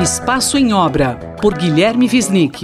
Espaço em Obra, por Guilherme Wisnik.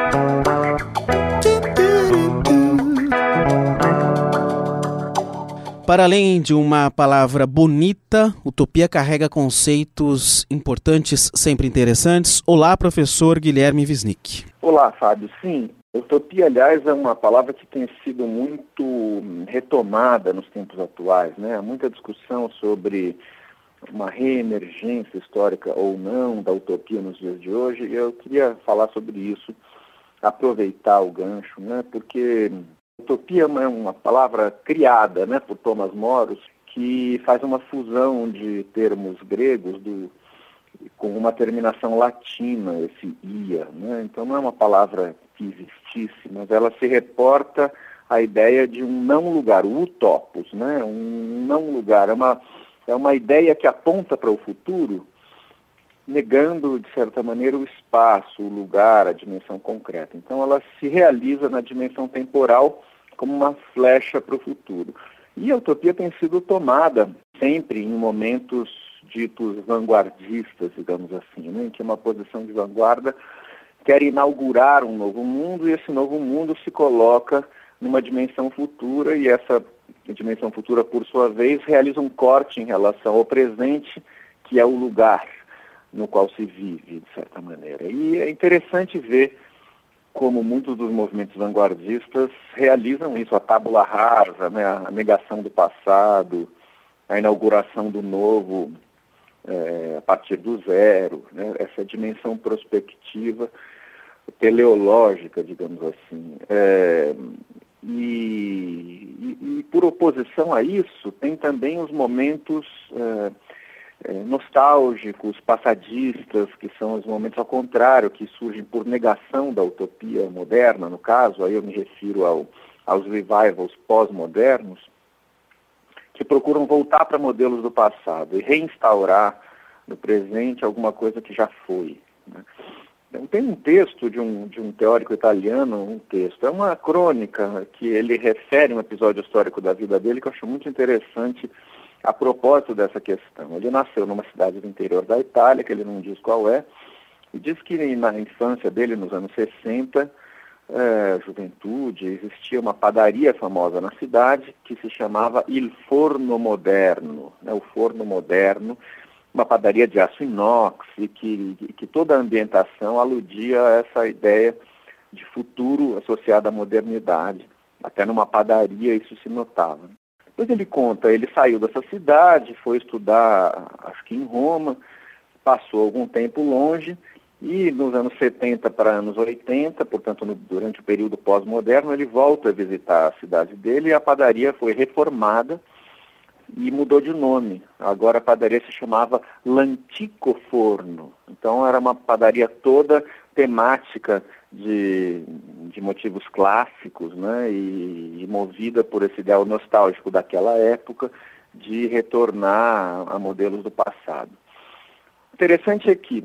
Para além de uma palavra bonita, utopia carrega conceitos importantes, sempre interessantes. Olá, professor Guilherme Wisnik. Olá, Fábio. Sim, utopia, aliás, é uma palavra que tem sido muito retomada nos tempos atuais, né? Há muita discussão sobre uma reemergência histórica ou não da utopia nos dias de hoje, e eu queria falar sobre isso, aproveitar o gancho, né? Porque utopia é uma palavra criada, né, por Thomas Moros, que faz uma fusão de termos gregos com uma terminação latina, esse ia, né? Então não é uma palavra que existisse, mas ela se reporta à ideia de um não lugar, o utopos, né? Um não lugar, é uma ideia que aponta para o futuro, negando, de certa maneira, o espaço, o lugar, a dimensão concreta. Então ela se realiza na dimensão temporal como uma flecha para o futuro. E a utopia tem sido tomada sempre em momentos ditos vanguardistas, digamos assim, né? Em que uma posição de vanguarda quer inaugurar um novo mundo, e esse novo mundo se coloca numa dimensão futura, e essa dimensão futura, por sua vez, realiza um corte em relação ao presente, que é o lugar no qual se vive, de certa maneira. E é interessante ver como muitos dos movimentos vanguardistas realizam isso, a tábula rasa, né, a negação do passado, a inauguração do novo a partir do zero, né, essa dimensão prospectiva, teleológica, digamos assim. E por oposição a isso, tem também os momentos nostálgicos, passadistas, que são os momentos ao contrário, que surgem por negação da utopia moderna, no caso, aí eu me refiro aos revivals pós-modernos, que procuram voltar para modelos do passado e reinstaurar no presente alguma coisa que já foi, né? Então, tem um texto de um teórico italiano, é uma crônica que ele refere um episódio histórico da vida dele que eu acho muito interessante a propósito dessa questão. Ele nasceu numa cidade do interior da Itália, que ele não diz qual é, e diz que na infância dele, nos anos 60, juventude, existia uma padaria famosa na cidade que se chamava Il Forno Moderno, né, o Forno Moderno, uma padaria de aço inox, e que toda a ambientação aludia a essa ideia de futuro associada à modernidade. Até numa padaria isso se notava. Depois ele conta, ele saiu dessa cidade, foi estudar, acho que em Roma, passou algum tempo longe, e nos anos 70 para anos 80, portanto durante o período pós-moderno, ele volta a visitar a cidade dele, e a padaria foi reformada e mudou de nome. Agora a padaria se chamava L'Antico Forno. Então era uma padaria toda temática de motivos clássicos, né? E movida por esse ideal nostálgico daquela época de retornar a modelos do passado. Interessante é que,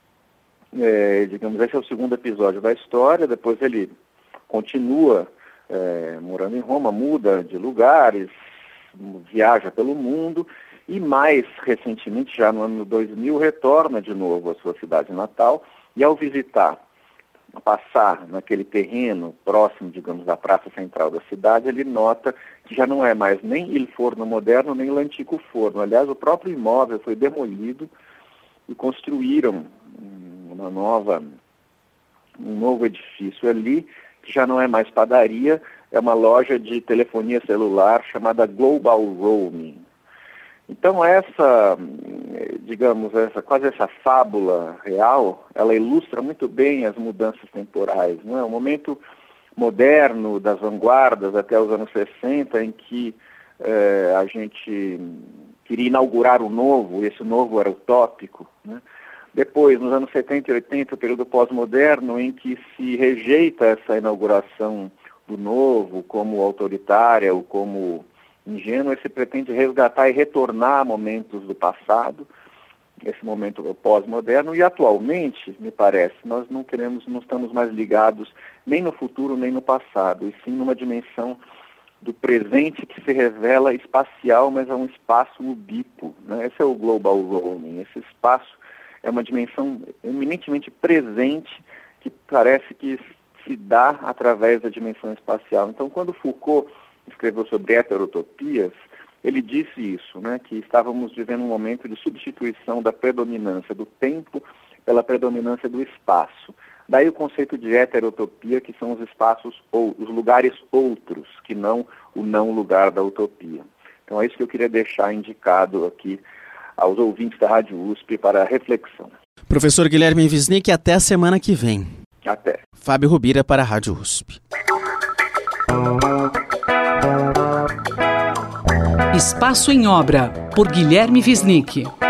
digamos, esse é o segundo episódio da história. Depois ele continua morando em Roma, muda de lugares, viaja pelo mundo e mais recentemente, já no ano 2000, retorna de novo à sua cidade natal, e ao visitar, passar naquele terreno próximo, digamos, da praça central da cidade, ele nota que já não é mais nem Il Forno Moderno, nem L'Antico Forno. Aliás, o próprio imóvel foi demolido e construíram um novo edifício ali, que já não é mais padaria, é uma loja de telefonia celular chamada Global Roaming. Então quase essa fábula real, ela ilustra muito bem as mudanças temporais, não é? O momento moderno das vanguardas até os anos 60, em que a gente queria inaugurar o novo, e esse novo era utópico, né? Depois, nos anos 70 e 80, o período pós-moderno, em que se rejeita essa inauguração do novo como autoritária ou como ingênua, e se pretende resgatar e retornar a momentos do passado, esse momento pós-moderno. E atualmente, me parece, nós não estamos mais ligados nem no futuro nem no passado, e sim numa dimensão do presente que se revela espacial, mas é um espaço ubico, né? Esse é o Global Roaming, esse espaço é uma dimensão eminentemente presente que parece que se dá através da dimensão espacial. Então, quando Foucault escreveu sobre heterotopias, ele disse isso, né, que estávamos vivendo um momento de substituição da predominância do tempo pela predominância do espaço. Daí o conceito de heterotopia, que são os espaços ou os lugares outros, que não o não lugar da utopia. Então é isso que eu queria deixar indicado aqui aos ouvintes da Rádio USP para a reflexão. Professor Guilherme Wisnik, até a semana que vem. Até. Fábio Rubira para a Rádio USP. Espaço em Obra, por Guilherme Wisnik.